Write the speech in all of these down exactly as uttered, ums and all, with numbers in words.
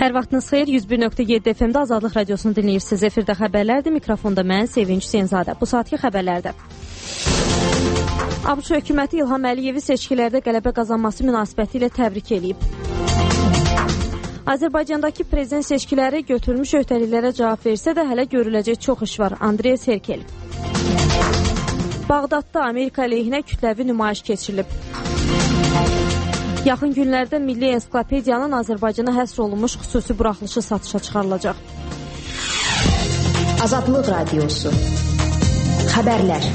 Hər vaxtınız xeyir, yüz bir nöqtə yeddi F M-də Azadlıq Radiosunu dinləyirsiniz. Efirdə xəbərlərdir, mikrofonda mən Sevinç Hüseynzadə. Bu saatki xəbərlərdə. ABŞ hökuməti İlham Əliyevi seçkilərdə qələbə qazanması münasibəti ilə təbrik edib. Azərbaycandakı prezident seçkiləri götürülmüş öhdəliklərə cavab versə də hələ görüləcək çox iş var. Andrey Serkel. Bağdadda Amerika əleyhinə kütləvi nümayiş keçirilib. Yaxın günlərdə Milli Ensiklopediyanın Azərbaycana həsr olunmuş xüsusi buraxılışı satışa çıxarılacaq. Azadlıq Radiosu. Xəbərlər.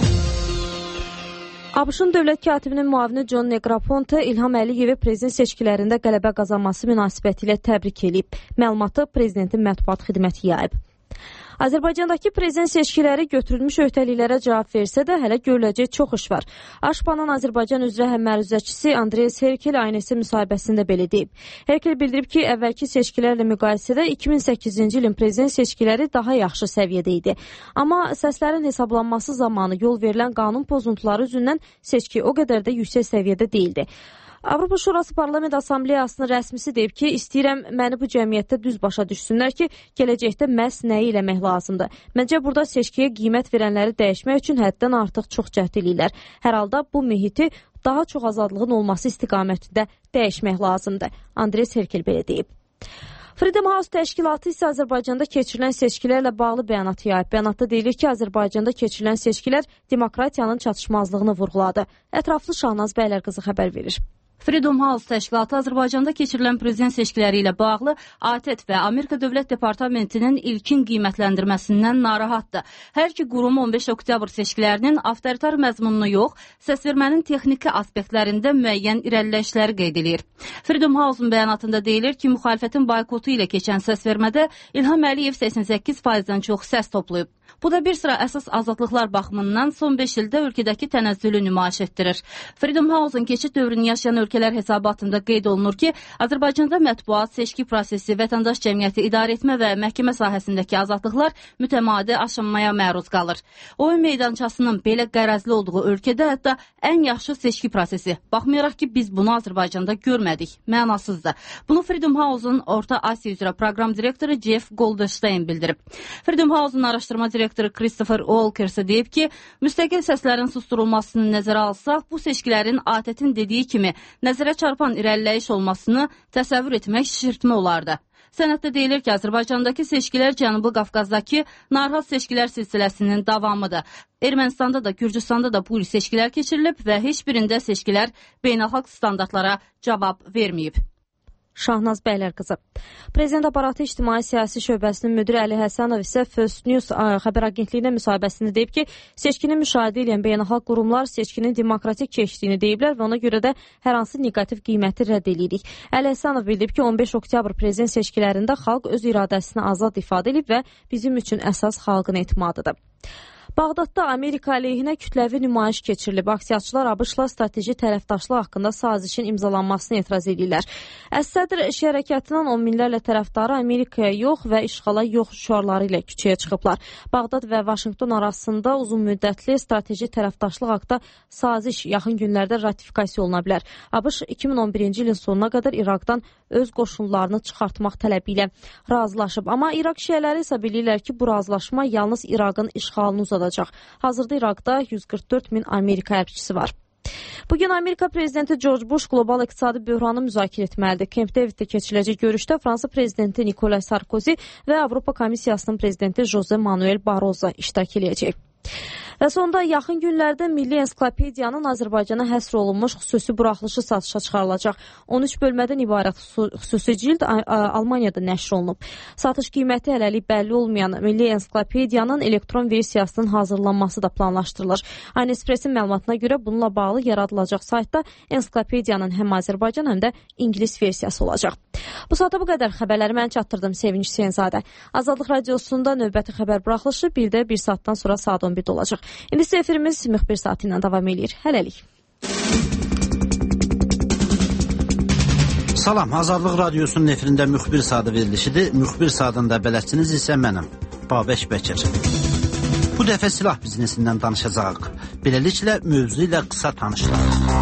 ABŞ-ın dövlət katibinin müavini John Negroponte İlham Əliyevi prezident seçkilərində qələbə qazanması münasibəti ilə təbrik edib. Məlumatı prezidentin mətbuat xidməti yayıb. Azərbaycandakı prezident seçkiləri götürülmüş öhdəliklərə cavab versə də hələ görüləcək çox iş var. AŞPA-nın Azərbaycan üzrə həmməruzəçisi Andrey Serkel aynəsi müsahibəsində belə deyib. Serkel bildirib ki, əvvəlki seçkilərlə müqayisədə iki min səkkizinci ilin prezident seçkiləri daha yaxşı səviyyədə idi. Amma səslərin hesablanması zamanı yol verilən qanun pozuntuları üzündən seçki o qədər də yüksək səviyyədə deyildi. Avropa Şurası Parlament Assambleyasının rəsmisi deyib ki, istəyirəm məni bu cəmiyyətdə düz başa düşsünlər ki, gələcəkdə məhz nəyi eləmək lazımdır. Məncə burada seçkiyə qiymət verənləri dəyişmək üçün həddən artıq çox cəhd eləyirlər. Hər halda bu mühiti daha çox azadlığın olması istiqamətində dəyişmək lazımdır. Andrey Serkel belə deyib. Freedom House təşkilatı isə Azərbaycanda keçirilən seçkilərlə bağlı bəyanat yayıb. Bəyanatda deyilir ki, Azərbaycanda keçirilən seçkilər demokratiyanın çatışmazlığını vurğuladı. Ətraflı Şahnaz Bəylərqızı xəbər verir. Freedom House təşkilatı Azərbaycanda keçirilən prezident seçkiləri ilə bağlı A T E T və Amerika Dövlət Departamentinin ilkin qiymətləndirməsindən narahatdır. Hər iki qurum on beş oktyabr seçkilərinin avtoritar məzmununu yox, səsvermənin texniki aspektlərində müəyyən irəliləyişləri qeyd edir. Freedom House-un bəyanatında deyilir ki, müxalifətin boykotu ilə keçən səsvermədə İlham Əliyev səksən səkkiz faizdən çox səs toplayıb. Bu da bir sıra əsas azadlıqlar baxımından son beş ildə ölkədəki tənəzzülü nümayiş etdirir. Freedom House-un keçid dövrünü yaşayan ölkələr hesabatında qeyd olunur ki, Azərbaycanda mətbuat, seçki prosesi, vətəndaş cəmiyyəti idarə etmə və məhkəmə sahəsindəki azadlıqlar mütəmadi aşınmaya məruz qalır. Oyun meydançasının belə qərəzli olduğu ölkədə hətta ən yaxşı seçki prosesi, baxmayaraq ki, biz bunu Azərbaycanda görmədik, mənasızdır. Bunu Freedom House-un Orta Asiya üzrə proqram direktoru Jeff Goldstein bildirib. Freedom House-un araşdırma direktoru Christopher Walker deyib ki, müstəqil səslərin susturulmasını nəzərə alsaq, bu seçkilərin A T E T-in dediyi kimi nəzərə çarpan irəliləyiş olmasını təsəvvür etmək şişirtmə olardı. Sənəddə deyilir ki, Azərbaycandakı seçkilər Cənubi Qafqazdakı narahat seçkilər silsiləsinin davamıdır. Ermənistanda da, Gürcüstanda da bu il seçkilər keçirilib və heç birində seçkilər beynəlxalq standartlara cavab verməyib. Şahnaz Bəylərqızı. Prezident aparatı İctimai Siyasi Şöbəsinin müdiri Əli Həsənov isə First News xəbər agentliyinə müsahibəsində deyib ki, seçkini müşahidə edən beynəlxalq qurumlar seçkinin demokratik keçdiyini deyiblər və ona görə də hər hansı neqativ qiyməti rədd edirik. Əli Həsənov bildirib ki, on beş oktyabr prezident seçkilərində xalq öz iradəsini azad ifadə edib və bizim üçün əsas xalqın etimadıdır. Bağdadda Amerika əleyhinə kütləvi nümayiş keçirilib. Aksiyaçılar ABŞ-la strateji tərəfdaşlıq haqqında sazişin imzalanmasını etiraz edirlər. Əs-Sədr iş hərəkatının on minlərlə tərəfdarı Amerikaya yox və işğala yox şüarları ilə küçəyə çıxıblar. Bağdad və Vaşinqton arasında uzun müddətli strateji tərəfdaşlıq haqqında saziş yaxın günlərdə ratifikasiya oluna bilər. ABŞ iki min on birinci ilin sonuna qədər İraqdan öz qoşunlarını çıxartmaq tələbi ilə razılaşıb. Amma İraq şiələri isə bilirlər ki, bu razılaşma yalnız İraqın işğalını uzadacaq. Hazırda İraqda yüz qırx dörd min Amerika hərbçisi var. Bugün Amerika prezidenti George Bush qlobal iqtisadi böhranı müzakirə etməlidir. Camp Daviddə keçiriləcək görüşdə Fransa prezidenti Nicolas Sarkozy və Avropa Komissiyasının prezidenti Jose Manuel Barroso iştirak edəcək. Və sonda yaxın günlərdə Milli Ensiklopediyanın Azərbaycana həsr olunmuş xüsusi buraxılışı satışa çıxarılacaq. on üç bölmədən ibarət xüsusi cild Almaniyada nəşr olunub. Satış qiyməti hələlik bəlli olmayan Milli Ensiklopediyanın elektron versiyasının hazırlanması da planlaşdırılır. Anespresin məlumatına görə bununla bağlı yaradılacaq saytda ensiklopediyanın həm Azərbaycan, həm də ingilis versiyası olacaq. Bu saata bu qədər xəbərləri mən çatdırdım Sevinç Hüseynzadə. Azadlıq Radiosunda növbəti xəbər buraxılışı bir də bir saatdan sonra saat on birdə olacaq. İndi isə efirimiz müxbir saatı ilə davam edir. Hələlik. Salam, Azadlıq Radiosunun efirində müxbir saatı verilişidir. Müxbir saatında bələdçiniz isə mənəm, Babək Bəkir. Bu dəfə silah biznesindən danışacağıq. Beləliklə, mövzu ilə qısa tanışlar.